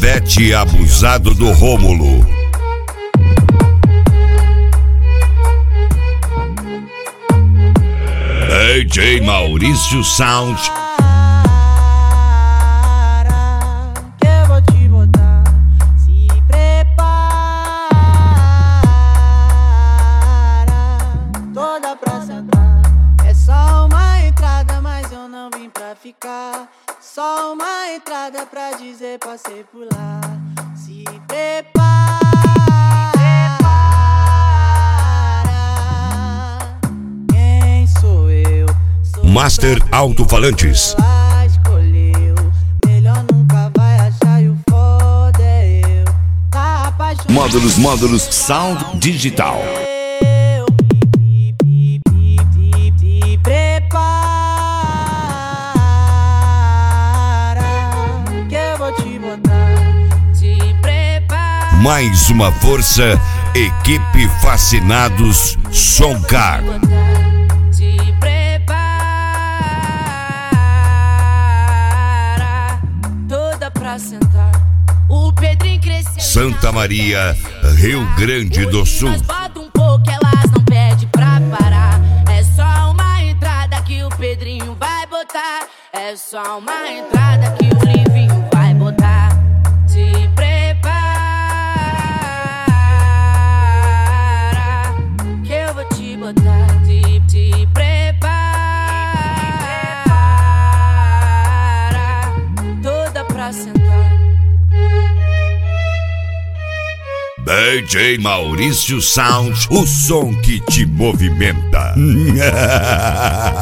Canivete abusado do Rômulo. DJ Maurício Sound. Que eu vou te botar. Se prepara, toda pra sentar. É só uma entrada, mas eu não vim pra ficar. Só uma entrada pra dizer passei por lá. Se prepara. Quem sou eu? Master Alto-Falantes. Escolheu. Melhor nunca vai achar e o foda é eu. Tá apaixonado. Módulos Sound Digital. Se prepara, que eu vou te botar. Se prepara. Mais uma força, equipe Fascinados Soncar. Se prepara, toda pra sentar. O Pedrinho cresceu. Santa Maria, Rio Grande do Sul. Nós bota um pouco, elas não pedem pra parar. É só uma entrada que o Pedrinho vai botar. É só uma entrada que o Livinho vai botar. Se prepara, que eu vou te botar. Se prepara, toda pra sentar. DJ Maurício Sound, o som que te movimenta.